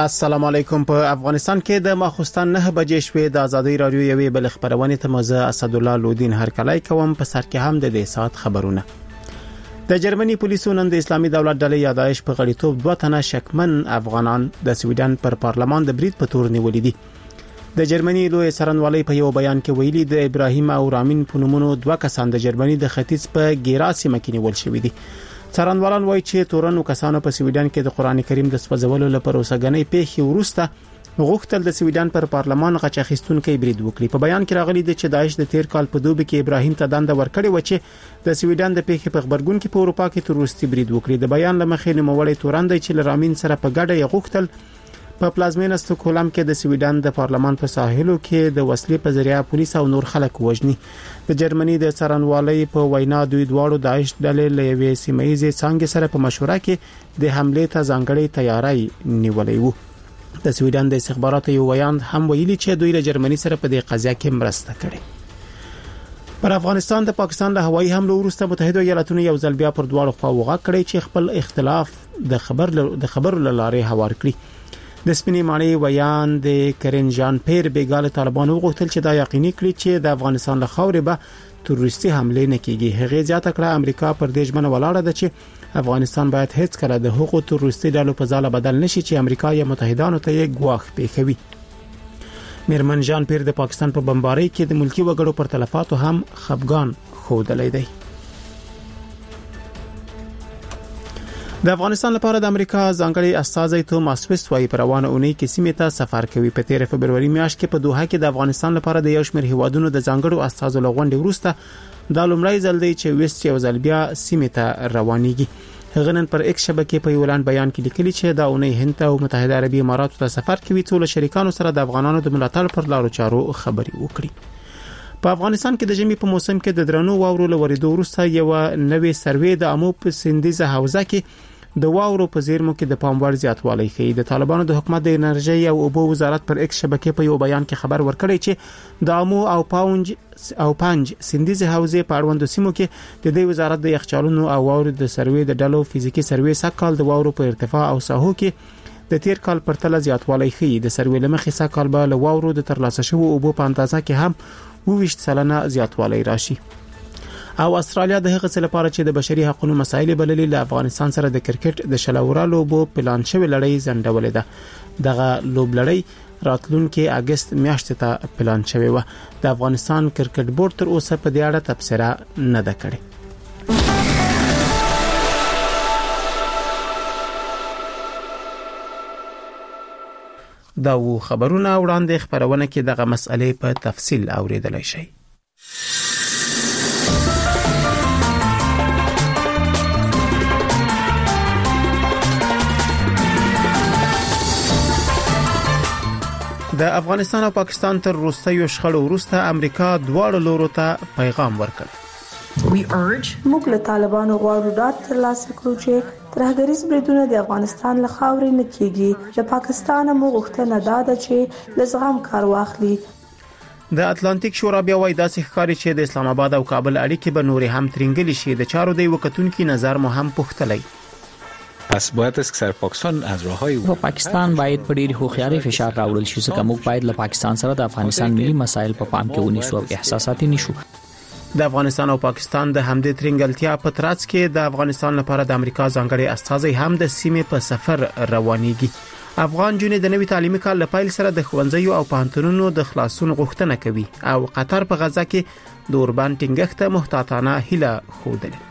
السلام علیکم. په افغانستان کې د ماخوستان 9 بجې شوې د ازادي رادیو یوې بل خبرونه ته مزه اسد الله لودین هرکلای کوم. په سر کې هم د دې سات خبرونه. د جرمني پولیسو نن د اسلامي دولت ډلې یادایش په غړیتوب 2 تنه شکمن افغانان د سویډن پر پارلمان د برید په تور نیولې دي. د جرمني لوی سرنوالي په یو بیان کې ویلي د ابراهیم او رامین په نومونو 2 کسان د جرمني د ختیځ په ګیراسي مکینی ول شوې دي. څارنوالان وایي چې تورنو کسانو په سویډن کې د قران کریم د سوځولو لپاره وسګنې پیښې وروسته غوښتل د سویډن پر پارلمان غچ اخیستونکو برید وکړي. په بیان کې راغلي دي چې داعش د تیر کال په دوبي کې ابراهیم ته دنده ورکړې و چې د سویډن د پیښې په خبرګون کې په اروپا کې تروریستي برید وکړي. د بیان لمخې نوموړی تورن دی چې لرامین سره په ګډه یې غوښتل په پلازمینه ستوکهولم کې د سویډن د پارلمان په ساحلو کې د وسلې په ذریعہ پولیس او نور خلک وژني. د جرمني د څارنوالۍ په وینا دوی دواړو داعش ډلې له یوې سیمایي څنګه سره په مشوره کې د حمله ته ځانګړې تیاری نیولې وو. د سویډن د استخباراتو یو ویاند هم ویلي چې دوی له جرمني سره په دې قضیه کې مرسته کړې. پر افغانستان د پاکستان له هوایي حمله وروسته متحده ایالاتونو یو ځل بیا پر دواړو خواو غږ کړی چې خپل اختلاف د خبر لاره هوار کړي. د سپینې ماڼۍ ویان د کرین جان پیر بیګاله طالبانو غوښتل چې دا یقیني کړي چې د افغانستان له خاورې به تروریستي حمله نه کیږي. هغه زیاته کړه امریکا پر دې ژمنه ولاړه ده چې افغانستان باید هیڅ کله د حقوقو تروریستي ډلو په ځاله بدل نشي چې امریکا یا متحدانو ته یې ګواښ پیښوي. میرمن جان پیر د پاکستان په بمبارۍ کې د ملکی وګړو پر تلفاتو هم خفګان ښودلې دی. د افغانستان لپاره د امریکا ځانګړي استازی توماس ویست وايي په روانه اونۍ کې سیمې ته سفر کوي. په 13 فبرवरी میاشت کې په دوحه کې د افغانستان لپاره د یو شمېر هیوادونو د ځانګړو استازو لغونډې وروسته د لومړی ځل دی چې ویست یو ځل بیا سیمې ته روانېږي. هغه نن پر ایکس شبکې په یو بیان کې لیکلي چې دا اونۍ هند او متحده عربي اماراتو ته سفر کوي څو له شریکانو سره د افغانانو د ملاتړ پر لارو چارو خبري وکړي. په افغانستان کې د ژمي په موسم کې د درنو واورو لوریدو وروسته یو نوې سروې د امو په سندیزه حوزه کې د واورو په زیرمو کې د پام وړ زیاتوالی ښیي. د طالبانو د حکومت د انرژي او اوبو وزارت پر ایکس شبکې په یو بیان کې خبر ورکړی چې د امو او پنج سندیزه حوزې په اړوندو سیمو کې د دې وزارت د یخچالونو او واورو د سروې د ډلو فزیکی سروې سکهال د واورو په ارتفاع او ساحو کې د تیر کال پرتله زیاتوالی ښیي. د سروې لمخې سکهال به له واورو د ترلاسه شوو اوبو په اندازه کې هم 20% زیاتوالی راشي. او استرالیا د هغه څه لپاره چې د بشري حقوقو مسایل بللي له افغانستان سره د کرکټ د شلورا لوبو پلان شوی لړۍ زندولې ده. دغه لوبلړۍ راتلونکي اگست میاشتې ته پلان شوی و. د افغانستان کرکټ بورډ تر اوسه په دې اړه تبصره نه ده کړې. دا و خبرونه وړاندې خبرونه کې دغه مسئله په تفصیل اوریدلای شئ. د افغانستان او پاکستان تر وروستیو شخړو وروسته امریکا دواړو لورو ته پیغام ورکړ. موږ له طالبانو غواړو ډاډ ترلاسه کړو چې ترهګریز بریدونه د افغانستان له خاورې نه کیږي. له پاکستان مو غوښتنه ده چې له زغم کار واخلي. د اتلانتیک شورا بیا وایي داسې ښکاري چې د اسلام آباد او کابل اړیکې به نورې هم ترنګلې شي. د چارو دی وکتونکو نظر مو هم پوښتلی. پس باید است که سر پاکستان از راههای پاکستان باید په ډېری هوښیارۍ فشار راوړل شي ځکه موږ باید له پاکستان سره د افغانستان ملي مسایل په پام کې ونیسو او احساساتي نشو. د افغانستان او پاکستان د همدې ترنګلتیا په ترڅ کې د افغانستان لپاره د امریکا ځانګړي استازي هم د سیمې په سفر روانېږي. افغان جونې د نوي تعلیمي کال له پیل سره د ښوونځیو او پوهنتونونو د خلاصون غوښتنه کوي او قطر په غزه کې د اوربان ټینګښت محتاطانه هیله خوده.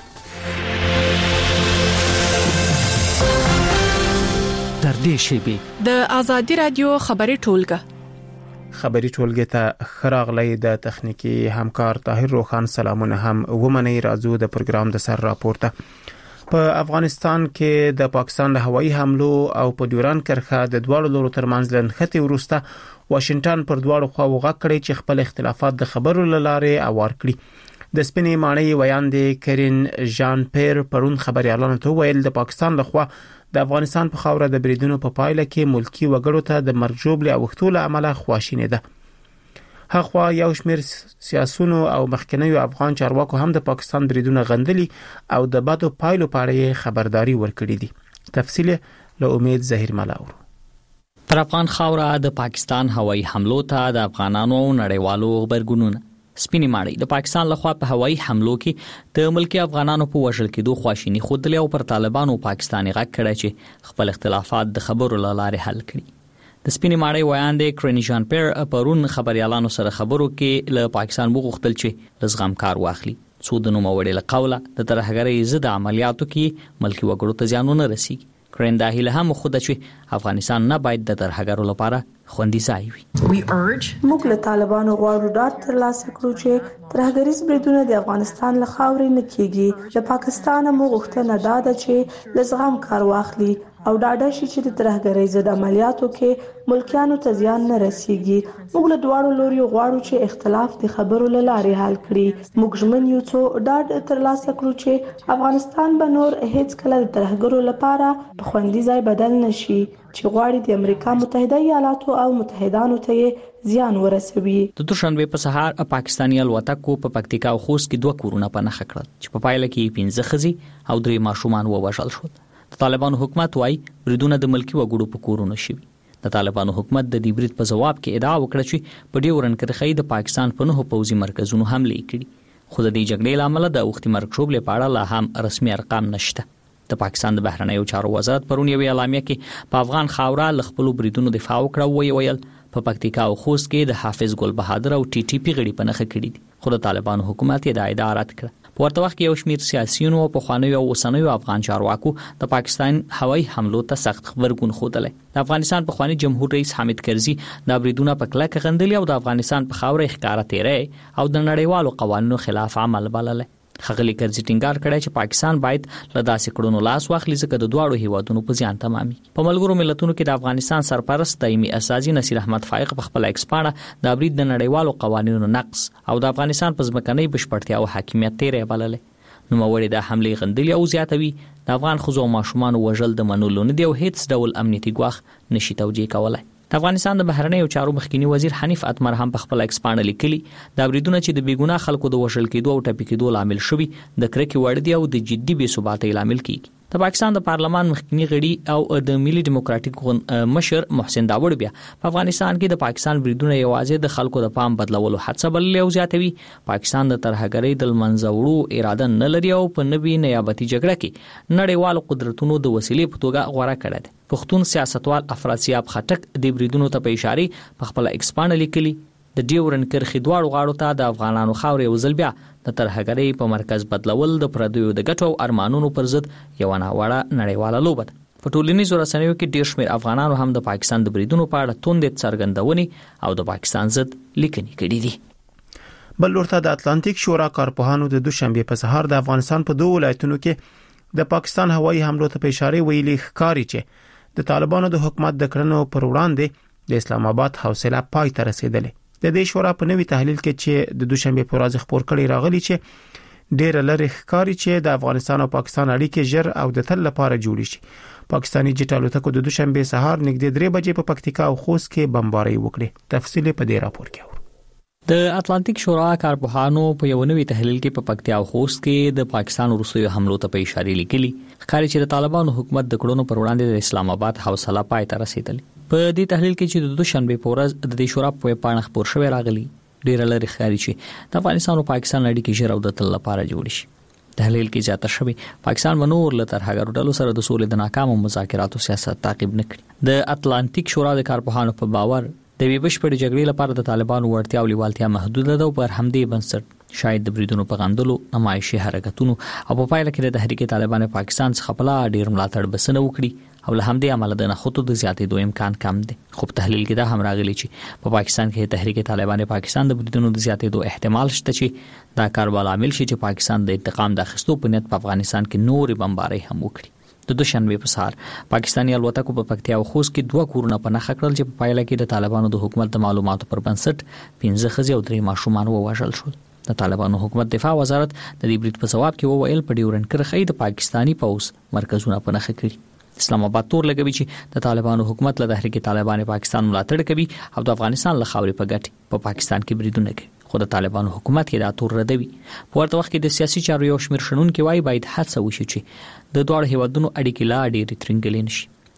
در دې شیبه د ازادي رادیو خبري ټولګه ته خراغلی د تخنیکی همکار طاهر روخان سلامونه هم ومني راځو د پروګرام د سر راپورته. په افغانستان کې د پاکستان له هوایي حملو او په ډیوران کرخه د دوړو لورو ترمنځ لنښتې وروسته واشنگټن پر دوړو خواو غږ کړی چې خپل اختلافات د خبرو لاره اوار کړي. د سپینې ماڼۍ ویاند کرین جان پیر پرون خبريالانو ته ویل د پاکستان لخوا د افغانستان په خاوره د بریدونو په پایله کې ملکی وګړو ته د مرګ ژوبل او وختول عمله خواشینه ده. هغه یو شمېر سیاسيونو او مخکنیو افغان چارواکو هم د پاکستان بریدونه غندلي او د بدو پایلو په اړه خبرداري ورکړې دي. تفصیل له امید ظاهر ملاور. پر افغان خاوره د پاکستان هوایي حملو ته د افغانانو نړیوالو خبرګونونه. سپینې ماڼۍ د پاکستان لخوا په هوایي حملو کې د ملکی افغانانو په وژل کېدو خواشیني ښودلې او پر طالبانو پاکستاني غږ کړی چې خپل اختلافات د خبرو له لارې حل کړي. د سپینې ماڼۍ ویاند کرنی جان پیر پرون خبريالانو سره خبرو کې له پاکستان وغوښتل چې له زغم کار واخلي څو د نوموړي له قوله د ترهګرۍ ضد عملیاتو کې ملکی وګړو ته زیانونه رسیږي. کرن دا هیله هم خوده چې افغانستان نه باید د ترهګرو لپاره خوندي ځای وي. موږ له طالبانو غواړو ډاډ ترلاسه کړو چې ترهګریز بریدونه د افغانستان له خاورې نه کیږي. له پاکستان مو غوښتنه دا ده چې له زغم کار واخلي او ډاډه شي چې د ترهګرۍ ضد عملیاتو کې ملکیانو ته زیان نه رسیږي. موږ له دواړو لوريو غواړو چې اختلاف د خبرو له لارې حل کړي. موږ ژمن یو څو ډاډ ترلاسه کړو چې افغانستان به نور هیڅ کله د ترهګرو لپاره په خوندي ځای بدل نشي چې غواړي د امریکا متحده ایالاتو او متحدانو ته زیان ورسوي. د دوشنبه په سهار پاکستاني الوتکو په پکتیکا او خوست کې 2 کورونه په نښه کړل چې په پایله کې 15 ښځې او 3 ماشومان ووژل شول. د طالبانو حکومت وايي بریدونه د ملکی وګړو په کورونو شوي. د طالبانو حکومت د دې برید په جواب کې ادعا وکړه چې په ډیورن کرخۍ د پاکستان په 9 پوځي مرکزونو حمله کړې. خو د دې جګړې لامل د وختي مرګ لپاره لا هم رسمي ارقام نشته. د پاکستان د بهرنیو چارو وزارت پرون یو اعلامیه کې په افغان خاوره ل خپل بریدونو دفاع وکړه او ویل په پکتیکا او خوست کې د حافظ ګل بهادر او ټي ټي پی غړي په نخښه کړي دي. خو د طالبانو حکومت یې د ادعا رد کړه. په ورته وخت کې یو شمېر سیاسيونو او پخوانیو او اوسنیو افغان چارواکو د پاکستان هوایي حملو ته سخت خبرګون ښودلی. د افغانستان پخوانی جمهور رئیس حامد کرزي د بریدونو په کلکه غندلي او د افغانستان په خاوره ښکارا تیری او د نړیوالو قوانینو خلاف عمل بللی. خغلی کرزي ټینګار کړی چې پاکستان باید له داسې کړنو لاس واخلي ځکه د دواړو هیوادونو په زیان تمامي. په ملګرو ملتونو کې د افغانستان سرپرست دایمي اساسي نصیر احمد فائق په خپل ایکس پاڼه د برید د نړیوالو قوانینو نقض او د افغانستان په ځمکنۍ بشپړتیا او حاکمیت تیری بللی. نوموړي د حملې غندلي او زیاتوي د افغان ښځو او ماشومانو وژل د منلو نه دی او هیڅ ډول امنیتي ګواښ نشي توجیه کولای. د افغانستان د بهرنیو چارو مخکنی وزیر حنیف اتمر هم په خپل ایکس پاڼه لیکلي دا بریدونه چې د بیګناه خلکو د وژل کېدو او ټپي کېدو لامل شوي د کرکې وړ دي او د جدي بې ثباتۍ لامل کیږي. د پاکستان د پارلمان مخکنی غړي او د ملي ډیموکراټیک مشر محسن داوود بیا په افغانستان کې د پاکستان بریدونه یوازې د خلکو د پام بدلولو هڅه بللې او زیاتوي پاکستان د ترهګرۍ د منځوړو اراده نه لري او په نوي نیابتي جګړه کې نړیوالو قدرتونو د وسیلې په توګه غوړه کړې ده. پښتون سیاستوال افراسیاب خټک د بریدونو ته په اشاره په خپل ایکس پاڼه لیکلي د ډیورن کرخې دواړو غاړو ته د افغانانو خاورې یو ځل بیا د ترهګرۍ په مرکز بدلول د پردیو د ګټو او ارمانونو پر ضد یو ناوړه نړیواله لوبه ده. په ټولنیزو رسنیو کې ډېر شمېر افغانانو هم د پاکستان د بریدونو په اړه توندې څرګندونې او د پاکستان ضد لیکنې کړې دي. بل لورته د اتلانتیک شورا کارپوهانو د دوشنبه په سهار د افغانستان په 2 ولایتونو کې د پاکستان هوایي حملو ته په اشاره ویلي ښکاري چې د طالبانو د حکومت د کړنو پر وړاندې د اسلام آباد حوصله پای ته رسیدلې. د دې شورا په نوي تحلیل کې چې د دوشنبه په ورځ خبر کړي راغلي چې ډېر لري ښکاري چې د افغانستان او پاکستان اړیکې ژر او د تل لپاره جوړ شي. پاکستاني جټ الوتکو د دوشنبه سهار نږدې 3 بجې په پکتیکا او خوست کې بمباري وکړي. تفصیل په دې راپور کې د اتلانتیک شورا کارپوهانو په یو نوي تحلیل کې په پکتیا او خوست کې د پاکستان وروستیو حملو ته په اشاره لیکلي ښکاري چې د طالبانو حکومت د کړنو پر وړاندې د اسلام آباد حوصله پای ته رسیدلې. په دې تحلیل کې چې د دوشنبه په ورځ د دې شورا په پاڼه خبر شوی راغلی ډیر لري ښکاري چې د افغانستان او پاکستان اړیکې ژر او د تل لپاره جوړ شي. تحلیل کې زیاته شوی پاکستان منور له ترهګرو ډلو سره د سولې د ناکامو مذاکراتو سیاست تعقیب نکړي. د اتلانتیک شورا د کارپوهانو په باور د بشپړ جګړې لپاره د طالبانو وړتیا او لیوالتیا محدوده ده او پر همدې بنسټ شاید د بریدونو په غندلو نمایشي حرکتونو او په پایله کې د تحریک طالبان پاکستان څخه بلا ډیر ملاتړ بسنه وکړي او له همدې عمله د نخودو د زیاتېدو امکان کم دی. خو په تحلیل کې دا هم راغلی چې په پاکستان کې تحریک طالبان پاکستان د بریدونو د زیاتېدو احتمال شته چې دا کار به عامل شي چې پاکستان د انتقام د اخیستو په نیت په افغانستان کې نورې بمبارۍ هم وکړي. د دوشنبه په سهار پاکستاني الوتکو په پکتیا او خوست کې 2 کورونه په نښه کړل چې په پایله کې د طالبانو د حکومت د معلوماتو پر بنسټ 15 ښځې او 3 ماشومان ووژل شول. د طالبانو حکومت دفاع وزارت د دې برید په جواب کې وویل په ډیورن کرخۍ د پاکستاني پوځ مرکزونه په نښه کړي. اسلام آباد تور لګوي چې د طالبانو حکومت له تحریک طالبان پاکستان ملاتړ کوي او د افغانستان له خاورې په ګټه په پاکستان کې بریدونه کوي. خو د طالبانو حکومت یې دا تور ردوي. په ورته وخت کې د سیاسي چارو یو شمېر شنونکي وایي باید هڅه وشي چې د دوه هیوادونو اړیکې لا ډېرې ترنګلې نشي.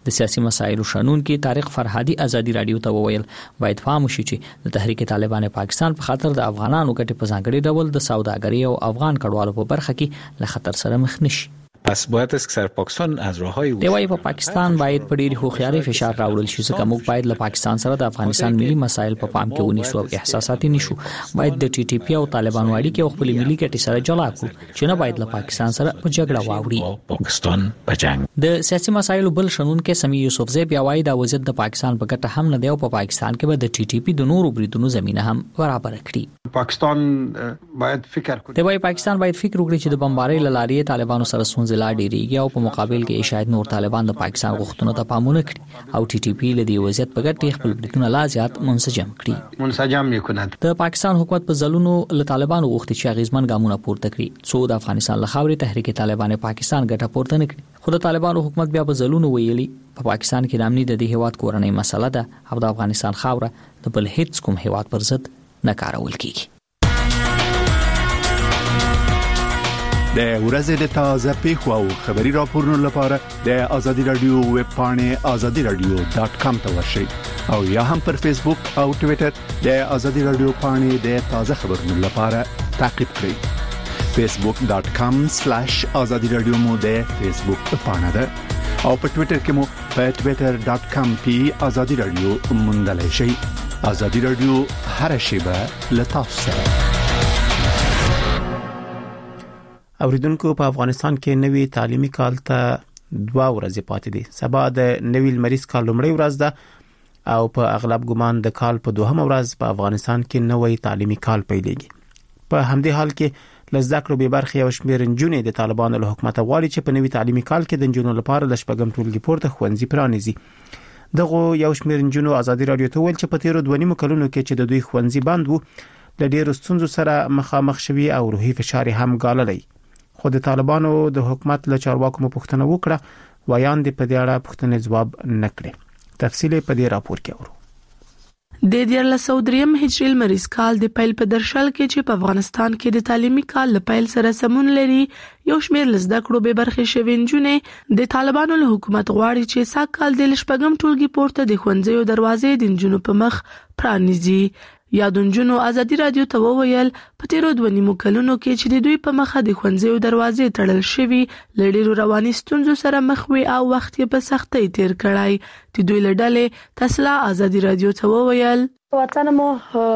د سیاسي مسایلو شنونکي طارق فرهادي ازادي رادیو ته وویل باید فهم وشي چې د تحریک طالبان پاکستان په خاطر د افغانانو ګټې په ځانګړي ډول د سوداګرۍ او افغان کډوالو په برخه کې له خطر سره مخ نشي. پس باید است که سرپاکستان از راههای دی وايي په پاکستان باید په ډېری هوښیارۍ فشار راوړل شي ځکه موږ باید له پاکستان سره د افغانستان ملي مسایل په پام کې ونیسو او احساساتي نشو. باید د ټي ټي پی او طالبانو اړیکې او خپل ملي ګټې سره جلا کړو چې نه باید له پاکستان سره په جګړه واوړي. پاکستان په جنگ. د سیاسي مسایلو بل شنونکي سمي یوسفزی بیا وايي دا وضعیت د پاکستان په ګټه هم نه دی او په پاکستان کې به د ټي ټي پی د نورو بریدونو زمينه هم برابر کړي. پاکستان باید فکر وکړي. دی وايي پاکستان باید فکر وکړي چې د بمبارۍ لارې طالبانو سره ستونزې لا ډېریږي او په مقابل کې شاید نور طالبان د پاکستان غوښتنو ته پام ونه کړي او ټي ټي پی له دې وضعیت په ګټه خپل بریدونه لا زیات منسجم کړي. د پاکستان حکومت په ځلونو له طالبانو غوښتي چې اغیزمن ګامونه پورته کړي څو د افغانستان له خاورې تحریک طالبان پاکستان ګټه پورته نه کړي. خو د طالبانو حکومت بیا په ځلونو ویلي په پاکستان کې د امنیت د دې هیواد کورنۍ مسله ده او د افغانستان خاوره د بل هیڅ کوم هیواد پر ضد نه کارول کیږي. د ورځې د تازه پیښو او خبري راپورونو لپاره د آزادي رادیو ویب پاڼې azadiradio.com ته ورشئ او یا هم پر فیسبوک او ټوئیټر د آزادي رادیو پاڼې د تازه خبرونو لپاره تعقیب کړئ. facebook.com/azadiradio مو د فیسبوک پاڼه ده او په ټوئیټر کې مو په twitter.com/azadiradio موندلای شئ. آزادي رادیو هر شیبه له تاسو سره. اوریدونکو په افغانستان کې نوی تعلیمي کال ته 2 ورځې پاتې دي. سبا د نوی لمریز کال لومړی ورځ ده او په اغلب ګمان د کال په دوهمه ورځ په افغانستان کې نوی تعلیمي کال پیلېږي. په همدې حال کې لزدکړو به برخه یو شمېر نجونې د طالبانو له حکومت غواړي چې په نوی تعلیمي کال کې د نجونو لپاره د شپږم ټولګي پورته ښوونځي پرانیزي. دغه یو شمېر نجونو آزادي رادیو ته ویل چې په تیرو 2 کلونو کې چې د دوی ښوونځي بند وو د ډېرو ستونزو سره مخامخ شوي او روحي فشار هم ګاللی. خو د طالبانو د حکومت له چارواکو مو پوښتنه وکړه وایان د په دې اړه پوښتنې جواب نکړي. تفصیل په دې راپور کې اورو. د 1403 هجري لمریز کال د پیل په درشل کې چې په افغانستان کې د تعلیمي کال له پیل سره سمون لري یو شمېر لزدکړو به برخه شوي نجونې د طالبانو له حکومت غواړي چې ساکال د لشپږم ټولګي پورته د ښوونځیو دروازې د نجونو په مخ پرانیزي. یادونجونو آزادي رادیو ته وویل په تیرو 2 کلونو کې چې د دوی په مخه د ښوونځیو دروازې تړل شوي لړیرو رواني ستونزو سره مخ وي او وخت یې په سختۍ تیر کړای. د دوی لړلې تسلا آزادي رادیو ته وویل وطن مو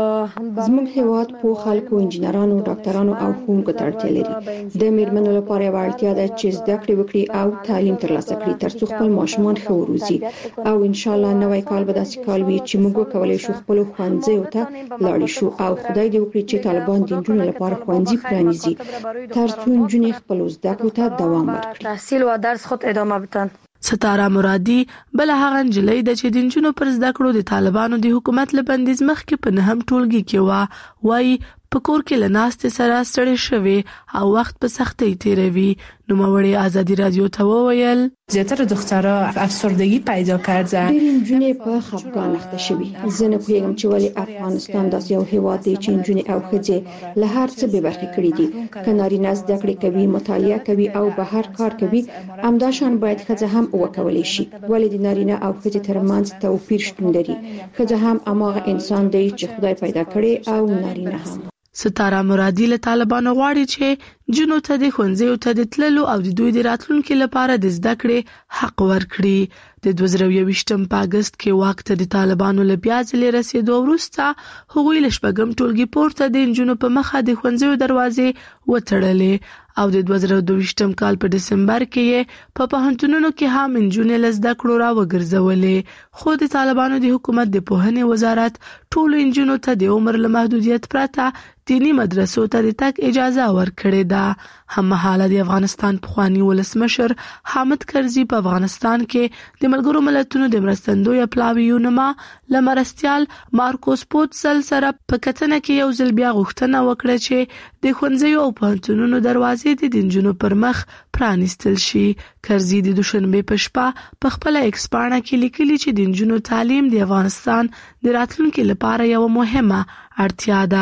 زموږ هیواد په خلکو انجنیرانو ډاکټرانو او ښوونکو ته اړتیا لري. د میرمنو لپاره اړتیا ده چې زده کړې وکړي او تعلیم ترلاسه کړي ترڅو خپل ماشومان ښه وروزي او ان شاء الله نوې کال به داسې کال وي چې موږ وکولای شو خپل ښوونځیو ته لاړ شو او خدای دې وکړي چې طالبان د نجونو لپاره ښوونځي پرانیزي ترڅو نجونې خپل زده کړو ته دوام ورکړي. تحصیل و درس خود ادامه بدن. ستاره مرادي بل هغه نجلۍ د چې د نجونو پر زده کړو د طالبانو د حکومت له بندیز مخ کې په نهم ټولګي کې وای په کور کې لناستې سره ستړي شوي او وخت په سختۍ تیروي. نوموړی آزادي رادیو ته وویل زیاتره دخترها افسردگی پیدا کردن. ډېر نجونې په خفګان اخته شوي. زه نه پوهیږم چې ولې افغانستان داسې یو هیواد دی چې نجونې او ښځې له هر څه بې برخې کړي دي. که نارینه زده کړې کوي مطالعه کوي او بهر کار کوي همدا شان باید ښځه هم وکولای شي. ولې د نارینه او ښځې ترمنځ توپیر شتون لري؟ ښځه هم هماغه انسان دی چې خدای پیدا کړي او نارینه هم. ستاره مرادي له طالبانو غواړي چې جنو ته د ښوونځیو ته د تللو او د دوی د راتلونکو لپاره د زده کړې حق ورکړي. د 2021 په اگست کې واک ته د طالبانو له بیا ځلې رسیدو وروسته هغوی له شپږم ټولګي پورته د نجونو په مخه د ښوونځیو دروازې وتړلې او د 2022 کال په دسمبر کې په پوهنتونونو کې هم نجونې له زده کړو را وګرځولې. خو د طالبانو د حکومت د پوهنې وزارت ټولو نجونو ته د عمر له محدودیت پرته دینی مدرسو ته د تګ اجازه ورکړې ده. هممهاله د افغانستان پخوانی ولسمشر حامد کرزي په افغانستان کې د ملګرو ملتونو د مرستندوی پلاوی یونما لمرستيال مارکوس پوتسل سره په کتنه کې یو ځل بیا غوښتنه وکړه چې د ښوونځیو او پوهنتونونو دروازې د نجونو پر مخ پرانیستل شي. کرزي د دوشنبه په شپه په خپل ایکس پاڼه کې لیکلي چې د نجونو تعلیم د افغانستان د راتلونکو لپاره یو مهمه اړتیا ده.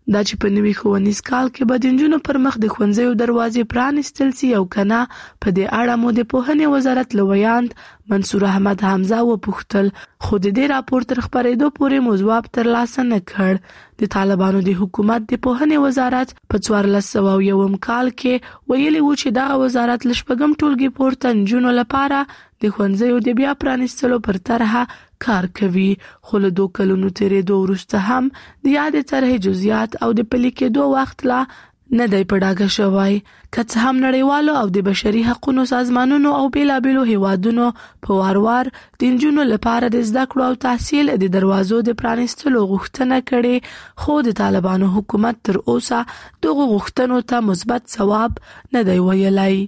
دا چې په نوي ښوونیز کال کې به د نجونو پر مخ د ښوونځیو دروازې پرانیستل سي او کنه. په دې اړه مو د پوهنې وزارت لویاند منصور احمد حمزه وپوښتل، خو د دې راپور تر خبرېدو پورې مو ځواب ترلاسه نه کړ. د طالبانو د حکومت د پوهنې وزارت په 1401 کال کې ویلي و چې دا وزارت لشپږم ټولګي پورته نجونو لپاره د ښوونځیو د بیا پرانیستلو پر طرحه کار کوي، خو له 2 کلونو تیرېدو وروسته هم د یادې طرحې جزئیات او د پلي کېدو وخت لا نه دی په ډاګه شوی. که څه هم نړیوالو او د بشري حقوقو سازمانونو او بیلابېلو هیوادونو په وار د نجونو لپاره د زده کړو او تحصیل د دروازو د پرانیستلو غوښتنه کړې، خو د طالبانو حکومت تر اوسه دغه غوښتنو ته مثبت ځواب نه دی ویلی.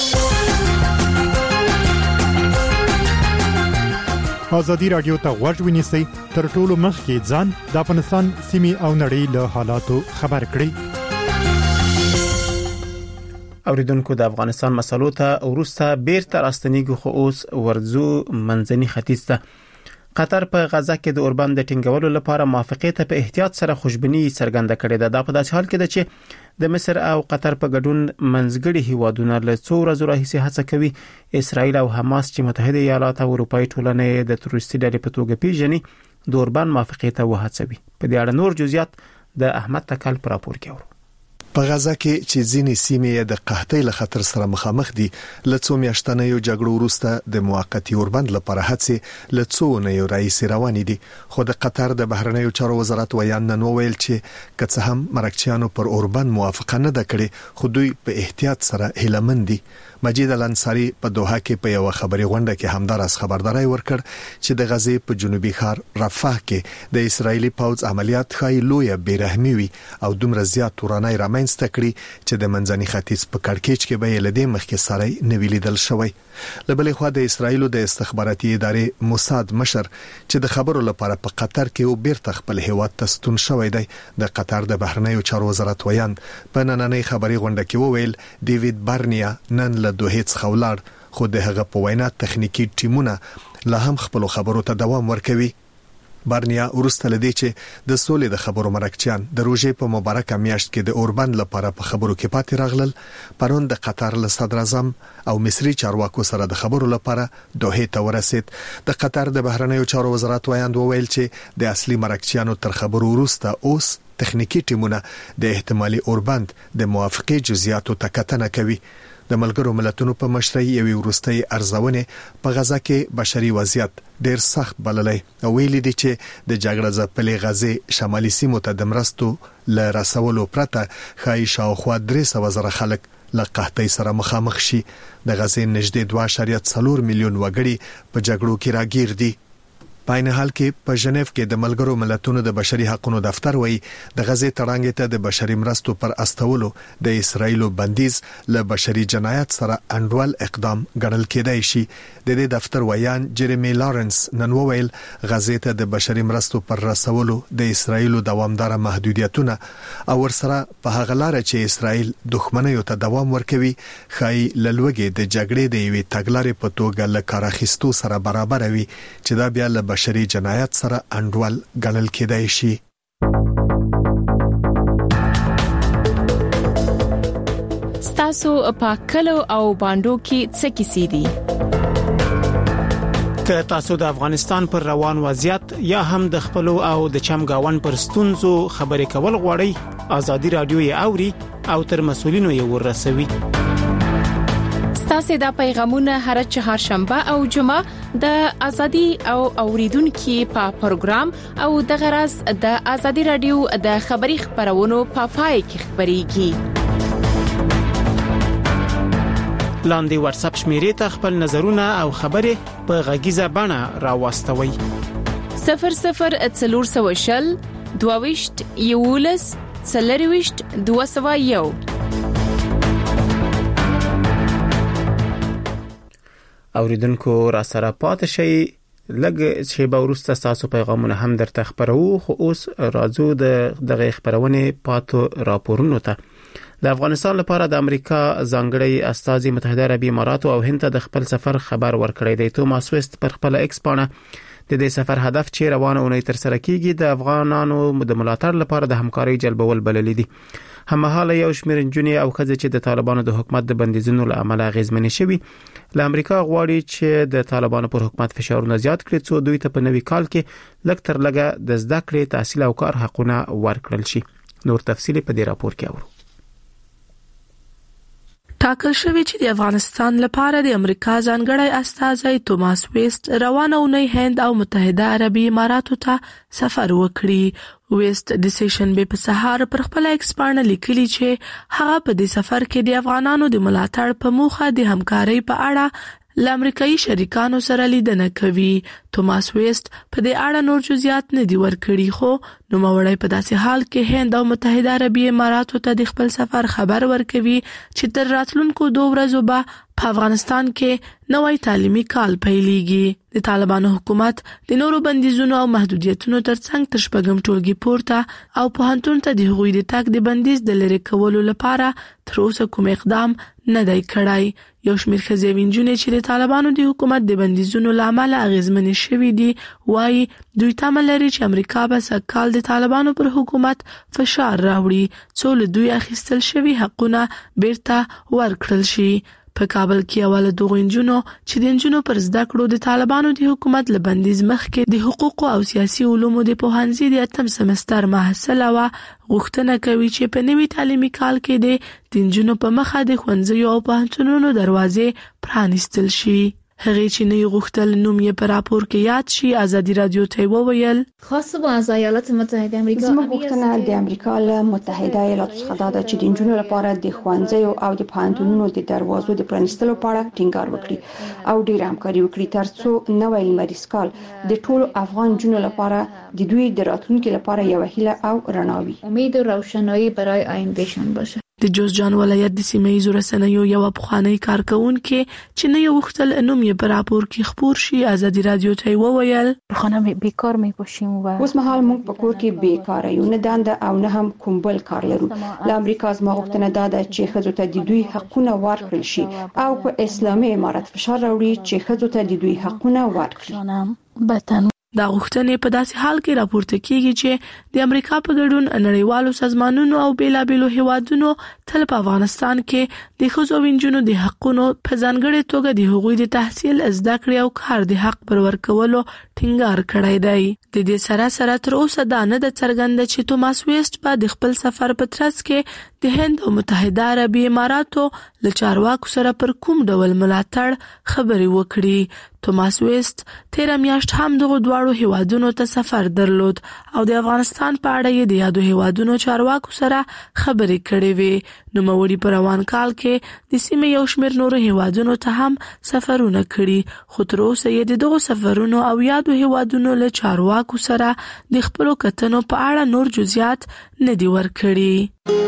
ازادي رادیو ته غوږ ونیسئ، تر ټولو مخکې ځان د افغانستان سیمې او نړۍ له حالاتو خبر کړئ. اوریدونکو د افغانستان مسلو ته ورسته بیرته راستنیږو، خو اوس ورځو منځني ختیځ ته. قطر په غزه کې د اوربند د ټینګولو لپاره موافقه ته په احتیاط سره خوشبینی څرګنده کړې ده. دا په داسې حال کې ده چې د مصر او قطر په ګډون منځګړي هیوادونه له څو ورځې راهیسې هڅه کوي اسرائیل او حماس چې متحده ایالات او اروپאי ټولنې د تروریستي ډلې په توګه پیژني د اوربند موافقه ته وهڅوي. په دې اړه نور جزئیات د احمد تکل پر راپور کې اورو. په غزه کې چې ځینې سیمې د قحطۍ له خطر سره مخامخ دي، له څو میاشتنیو جګړو وروسته د موقتی اوربند لپاره هڅې له څو نه رئیس روانې دي. خو د قطر د بهرنیو چارو وزارت ویان نن وویل چې که څه هم مرکچیانو پر اوربند موافقه نه ده کړې، خو دوی په احتیاط سره هیلمن دي. مجید الانصاری په دوحه کې په یو خبري غونډه کې همدارس خبرداري ورکړ چې د غزې په جنوبي ښار رفح کې د اسرایلی پوځ عملیات خای لویه بیرحمي وي او دومره زیات تورانای رامنځته کړي چې د منځني ختیځ په کړکېچ کې به لدې مخکې سره نوی لیدل شوی. لبلې خو د اسرایلو د استخباراتي ادارې موساد مشر چې د خبرو لپاره په قطر کې او بیرته خپل هیواد ته ستون شوی دی، د قطر د بهرنیو چارو وزارت ویان په نننۍ خبري غونډه کې وویل ډیوید بارنیا نن له دوه هیڅ خولار، خو د هغه په وینا تخنیکی ټیمونه لا هم خپل خبرو ته دوام ورکوي. بارنیا ورسته لدی چې د سولې د خبرو مرکچیان د روزې په مبارکه میاشت کې د اوربند لپاره په خبرو کې پاتې راغلل. پرون د قطر له صدر اعظم او مصری چارواکو سره د خبرو لپاره دوحه ته ورسید. د قطر د بهرنیو چارو وزارت ویاند وویل چې د اصلي مرکچیانو تر خبرو وروسته اوس تخنیکی ټیمونه د احتمالي اوربند د موافقه جزئیاتو ته کتنه کوي. د ملګرو ملتونو په مشرۍ یوې ورستۍ ارزونه په غزه کې بشري وضعیت ډیر سخت بللې او ویلي دي چې د جګړه ځپلې غزې شمالي سیمو ته د مرستو ل رسولو پرته خای شاوخوا 300,000 خلک له قحطۍ سره مخامخ شي. د غزې نږدې 2.4 میلیون وګړي په جګړو کې راګیر دي. په عین حال کې په ژنیف کې د ملګرو ملتونو د بشري حقوقو دفتر وایي د غزې تړانګې ته د بشري مرستو پر استولو د اسرایلو بندیز له بشري جنایت سره انډول اقدام ګڼل کېدای شي. د دې دفتر ویان جيرمي لارنس نن وویل غزې ته د بشري مرستو پر رسولو د اسرایلو دوامدار محدودیتونه او ورسره په هغه لار چې اسرایل دښمنیو ته دوام ورکوي خای للوګي د جګړې د یوې تګلارې په توګه له کار اخیستو سره برابر وي چې دا بیا له بشري جنایت سره انډول ګڼل کېدای شي. ستاسو په کلو او باندو کې څه کیسې دي؟ که تاسو د افغانستان پر روان وضعیت یا هم د خپل او د چمګاون پر ستونزو خبرې کول غواړئ، ازادي رادیو یې اوري او تر مسولینو یې ورسوي. ستاسو د پیغامونه هر چهارشنبه او جمعه د ازادي او اوریدونکو په پروګرام او د غرض د ازادي رادیو د خبري خبرونو په پای کې خبريږي. لاندې واتس اپ شمیرې ته خپل نظرونه او خبرې په غږیزه بڼه راوستوي. 0040 22 یولس 201. اوریدونکو را سره پاتې شي لږ چې به ورسته تاسو پیغامونه هم درته خبرو. خو اوس راځو دغه خبرونه پاتو راپورونو ته. د افغانستان لپاره د امریکا ځانګړي استازي متحده عربی امارات او هند ته د خپل سفر خبر ورکړی دی. توماس وست پر خپل ایکس باندې د دې سفر هدف چې روانه اونۍ تر سره کیږي د افغانانو د ملاتړ لپاره د همکارۍ جلبول بلل دي. هممهاله یو شمېر نجونې او ښځې چې د طالبانو د حکومت د بندیزونو له امله اغیزمنې شوي له امریکا غواړي چې د طالبانو پر حکومت فشارونه زیات کړي څو دوی ته په نوي کال کې لږ تر لږه د زده کړې، تحصیل او کار حقونه ورکړل شي. نور تفصیل په دې راپور کې اورو. ټاکل شوی چې د افغانستان لپاره د امریکا ځانګړی استازی توماس ویست روانه اونۍ هند او متحده عربي اماراتو ته سفر وکړي. ویست د سیشنبه په سهار پر خپل ایکس باندې لیکلي چې هغه په دې سفر کې د افغانانو د ملاتړ په موخه د همکارۍ په اړه له امریکایي شریکانو سره لیدنه کوي. توماس ویست په دې اړه نور جزئیات نه دی ورکړي، خو نوموړی په داسې حال کې هند او متحده عربي اماراتو ته د خپل سفر خبر ورکوي چې تر راتلونکو 2 ورځو به په افغانستان کې نوی تعلیمي کال پیلېږي. د طالبانو حکومت د نورو بندیزونو او محدودیتونو ترڅنګ تر شپږم ټولګي پورته او پوهنتون ته د هغوی د تګ د بندیز د لرې کولو لپاره تر اوسه کوم اقدام نه دی کړی. یو شمېر ښځې او نجونې چې د طالبانو د حکومت د بندیزونو له امله اغیزمنې شوي دي وایي دوی تمه لري چې امریکا به سږکال د طالبانو پر حکومت فشار راوړي څو له دوی اخیستل شوي حقونه بیرته ورکړل شي. په کابل کې اوله دغه نجونو چې د نجونو پر زده کړو د طالبانو د حکومت له بندیز مخکې د حقوق او سیاسي علومو د پوهنځي د 8م سمستر محصله و غوښتنه کوي چې په نوي تعلیمي کال کې د نجونو په مخه د ښوونځیو او پوهنتونونو دروازې پرانیستل شي. هغه چې نه غوښتل نوم یې په راپور کې یاد شي ازادي رادیو ته وویل خاصه با از ایالات متحده آمریکا زموږ غوښتنه د امریکا له متحده ایالاتو څخه ده چې د نجونو لپاره د ښوونځیو او د پوهنتونونو د دروازو د پرانیستلو په اړه ټینګار وکړي او ډیر همکاري وکړي ترڅو نوی لمریز کال د ټولو افغان نجونو لپاره د دوی د راتلونکي لپاره یو هیله او رڼا وي. امید و روشنایی برای آیندهشان باشه. د جوزجان ولایت د سیمه‌ایزو رسنیو یو پخوانی کارکونکي چې نه یو وختل نوم یې په راپور کې خبر شي ازادي رادیو ته وویل خانه بیکار میپوشیم و اوس مهال موږ په کور کې بیکاره یو، نه دنده او نه هم کوم بل کار لرو. له امریکا زما غوښتنه ده چې ښځو ته د دوی حقونه ورکړل شي او په اسلامي امارت فشار راوړي چې ښځو ته د دوی حقونه ورکړي. دا غوښتنې په داسې حال کې راپورته کیږي چې د امریکا په ګډون نړیوالو سازمانونو او بیلابېلو هیوادونو تل په افغانستان کې د ښځو او نجونو د حقونو په ځانګړې توګه د هغوی د تحصیل، زده کړې او کار د حق پر ورکولو ټینګار کړی دی. د دې سره تر اوسه دا نه ده څرګنده چې توماس ویست په د خپل سفر په ترڅ کې د هند او متحده عربي اماراتو له چارواکو سره پر کوم ډول ملاتړ خبرې وکړي. توماس ویست تیر میاشت هم دغه دواړو هیوادونو ته سفر درلود او د افغانستان په اړه یې د یادو هیوادونو چارواکو سره خبرې کړې وې. نوموړي په روان کال کې د سیمې یو شمېر نورو هیوادونو ته هم سفرونه کړي، خو تر اوسه یې دغه سفرونو او یادو هیوادونو له چارواکو سره د خپل کتنو په اړه نور جزئیات نه دی ورکړي.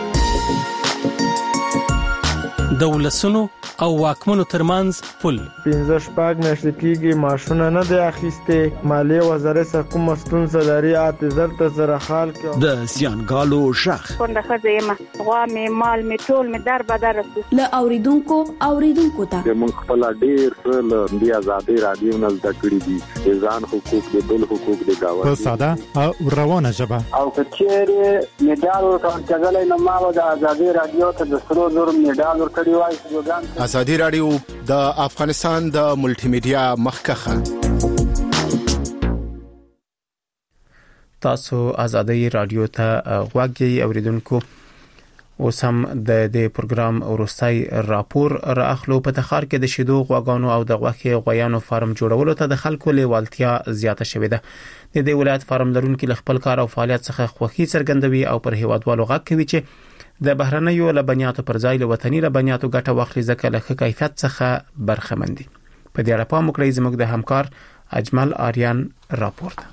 د ولسونو او واکمنو ترمنځ پل 15 میاشتې کېږي معاشونه نه دی اخیسته. مالیه وزارت څخه کوم ستونزه لري اته زر سره حال کې د زیانګالو شخ څنګه خځه یم غوا می مال می ټول می در بدر ل اوریدونکو ته موږ خپل ډیر ل دی آزادي رادیو نه زده کړی دي ځان حقوق د بل حقوق د گاوه په ساده او روانه ژبه او کچېره میډال ورکړل نو ما د آزادي رادیو ته د سرو زر میډال ورکړی وای. ازادي رادیو د افغانستان د ملټي میډیا مخکخه. تاسو ازادي رادیو ته غوږی اوریدونکو. اوس هم د دې پروګرام ورستای راپور راخلو. په تخار کې د شیدو غواګانو او د غوښې غویانو فارم جوړولو ته د خلکو لیوالتیا زیاته شوې ده. د دې ولایت فارم لرونکو خپل کار او فعالیت څخه خوښي څرګندوي او پر هیوادوالو غږ کوي چې د بهرنیو لبنیاتو پر ځای له وطني لبنیاتو ګټه واخلي ځکه له ښه کیفیت څخه برخمن دي. په دې اړه پام وکړئ زموږ د همکار اجمل آریان راپورته.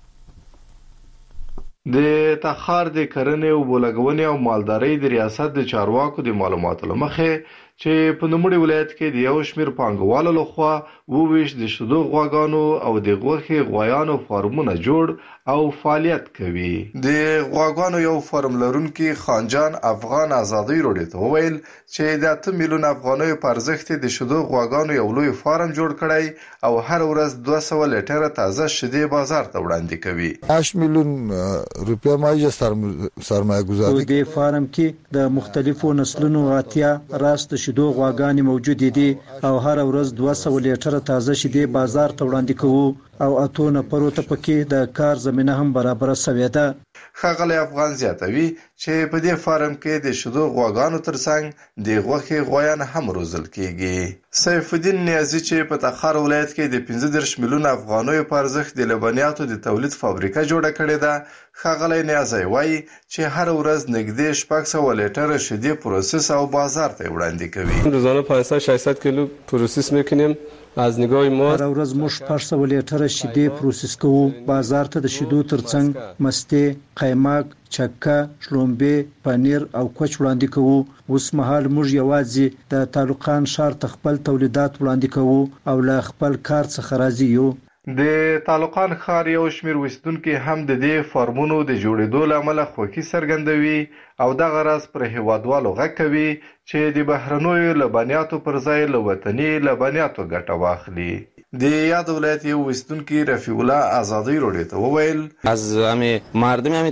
د تخار د کرنې او بولګونې او مالدارۍ د ریاست د چارواکو د معلوماتو لمخې چې په نوموړي ولایت کې د یو شمېر پانګوالو لخوا 22 د شیدو غواګانو او د غوښې غوایانو فارمونه جوړ او فعالیت کوي. د غواګانو یو فارم لرونکي خانجان افغان ازادي راډیو ته وویل چې د 8 میلیون افغانیو په ارزښت د شیدو غواګانو یو لوی فارم جوړ کړی او هر ورځ 200 لیټره تازه شیدې بازار ته وړاندې کوي. 8 میلیون روپیا مایه سرمایه گذاری په دې فارم کې د مختلفو نسلونو اتیا راست شیدو غواګانې موجود دي او هر ورځ 200 لیټره تازه شیدې بازار ته وړاندې کوو او اتو نفرو ته پکې د کار زمينه هم برابر شوې ده. ښاغلی افغان زیاتوي چې په دې فارم کې د شیدو غواګانو ترڅنګ د غوښې غوایان هم روزل کیږي. سیف الدین نیازي چې په تخار ولایت کې د 15 میلیون افغانیو په ارزښت د لبنیاتو د تولید فابریکه جوړه کړې ده. ښاغلی نیازي وایي چې هر ورځ نږدې 600 لیټر شیدې پروسس او بازار ته وړاندې کوي. روزانه 500-600 کیلو پروسس میکنیم. از نگاه ما هر ورځ موږ 500 لیټر شیدې پروسس کوو. بازار ته د شیدو ترڅنګ مستې، قیماق، چکه، شلومبې، پنیر او کوچ وړاندې کوو. اوس مهال موږ یوازې د تعلقان ښار ته خپل تولیدات وړاندې کوو او له خپل کار څخه راضي یو. د تعلقان ښار یو شمېر اوسیدونکي هم د دې فارمونو د جوړېدو له امله خوښي څرګندوي او دغه راز پر هیوادوالو غږ کوي چې د بهرنیو لبنیاتو پر ځای له وطني لبنیاتو ګټه واخلي. د یاد ولایت یو اوسیدونکي رفیع الله ازادي راډیو ته وویل از همه مردم همه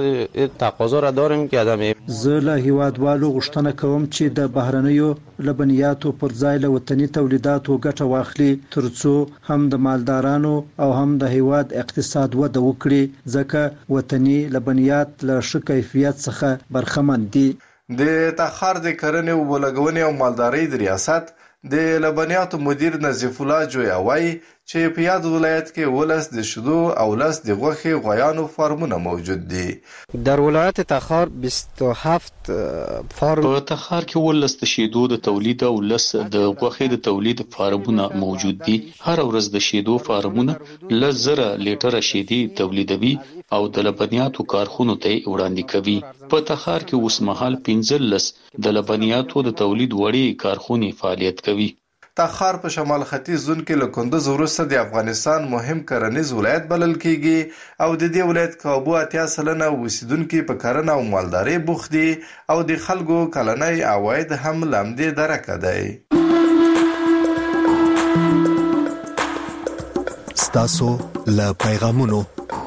تقاضا را داریم که آدم زه له هیوادوالو غوښتنه کوم چې د بهرنیو لبنیاتو پر ځای له وطني تولیداتو ګټه واخلي ترڅو هم د مالدارانو او هم د هیواد اقتصاد وده وکړي ځکه وطني لبنیات له ښه کیفیت څخه برخمن دي. د تخار د کرنې او لګونې او مالدارۍ د ریاست د لبنیاتو مدیر نظیف الله جویا وایي چې په یاد ولایت کې 12 د شیدو او 10 د غوښې غوایانو فارمونه موجود دي. در ولایت تخار 27 فارم په تخار کې 12 د شیدو د تولید او 10 د غوښې د تولید فارمونه موجود دي. هر ورځ د شیدو فارمونه 10,000 لیټره شیدې تولیدوي او د لبنیاتو کارخونو ته وړاندې کوي. په تخار کې اوس مهال 15 د لبنیاتو د تولید وړې کارخونې فعالیت کوي. تخار په شمال ختیځ زون کې له کندوز وروسته د افغانستان مهم کرنیز ولایت بلل کیږي او د دې ولایت کابو 80% اوسیدونکي په کرنه او مالدارۍ بوخت دي او د خلکو کلنی عواید هم لامدې درکه دی. ستاسو له پیغامونو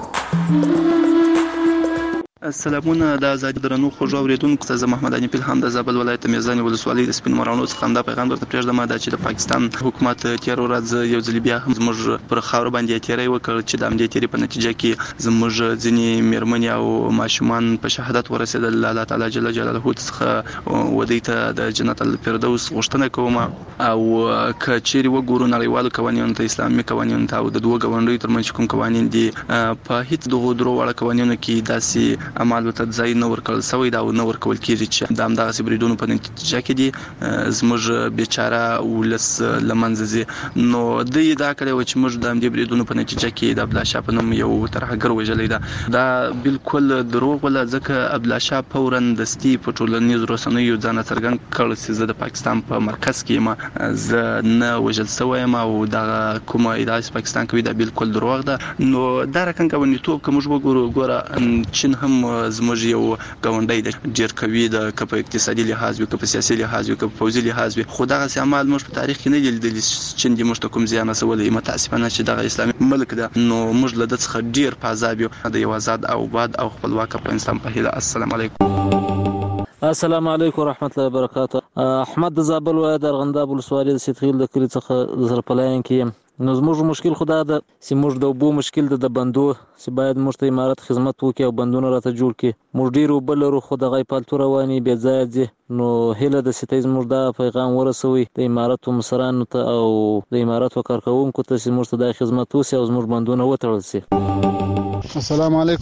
السلامونه د آزادي درنو خوږو اوریدونکو ته زه محمد انیف الهام د زابل ولایت میزان ولسوالۍ د سپین مرانو څخه دا پیغام درته پرېږدم چې د پاکستان حکومت تیر ورځ یو ځل بیا هم زموږ پر خاور باندې تیری وکړ چې د همدې تیری په نتیجه کې زموږ ځینې میرمنې او ماشومان په شهادت ورسېدل. الله تعالی جل جلاله څخه ودی ته د جنت الفردوس غوښتنه کوم او کچېری وګورو نړیوالو قوانینو ته اسلامي قوانینو ته او د دوه غونډیو ترمنځ کوم قوانین دي په هیڅ دغه درو وړ قوانینو کې داسې عمل ته ځای نه ورکول شوی دا نه ورکول کیږي چې د همدغه سبریدونو په نتیجه کې دي زموږ بیچاره ولس لمنځي. نو د دا کړي و چې موږ د همدې بریدونو په نتیجه کې د عبدالله په نوم یو ترهګر وژلې ده. دا بالکل دروغ ولا ځکه عبدالله فورا دستي په ټولنیز رسنیو ځان څرګند کړ چې زه د پاکستان په مرکز کې ما زه نه وژل شوم او دا کومه ادعا پاکستان کوي دا بالکل دروغ ده. نو دا رقم کوي کوم موږ وګورو چین هم زموږ یو ګاونډی د ډیر کوي د کپ اقتصادي لحاظ وي کپ سیاسي لحاظ وي کپ فوزي لحاظ وي خو دغه عمل موږ په تاریخ کې نه لیدل چې د موږ کوم زیان رسولې متاسفانه چې دغه اسلامي ملک ده. نو موږ له دغه څخه ډیر په عذاب یو د یو آزاد او باد او خپلواک افغانستان په هیله. السلام علیکم. السلام علیکم ورحمت الله وبرکاته. احمد د زابل ولایت ارغنداب ولسوالۍ د سیدخیل د کلی څخه د سرپلاین کې نو زموږ مشکل خدا ده چې موږ د اوبو مشکل د بندو چې باید موږ ته امارات خدمت وکړي او بندونه راته جوړ کړي. موږ ډیر وبل ورو خو د غي پالتو رواني بیا ځای دي. نو هله د سیتیز موږ دا پیغام ورسوي د امارات مسرانو ته او د امارات کارکونکو ته چې موږ ته د خدمت وسه او موږ بندونه وتړل شي. السلام علیکم.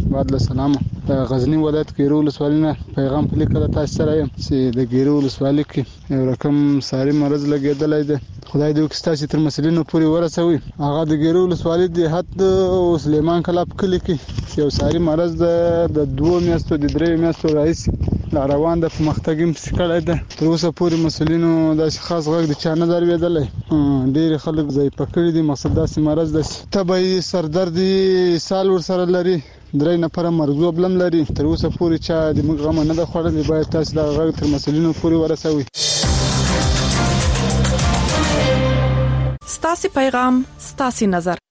بعد له سلام غزنی ولایت کې ګیرو ولسوالۍ نه پیغام په لیکل تاسو سره یم چې د ګیرو ولسوالۍ کې یو رقم ساري مرز لګیدلای دی خدای دې وکړي چې تر مسلینو پورې ورسوي هغه د ګیرو ولسوالۍ د حد سلیمان کلاب کلی کې یو ساري مرز د 2 میاشتو د 3 میاشتو رئیس روان د مختګم سکړای ده تر اوسه پورې مسلینو د خاص غږ د چانه درویدلې ډېر خلک ځای پکړې دي مقصد داسې مرز ده تبعي سردردي سال ور سره لري 3 نفر مرزو بلم لري تر اوسه پورې چا د موږ غم نه د خوړلې باید تاسو د غږ تر مسلینو پورې ورسوي ستاسو پیغام ستاسو نظر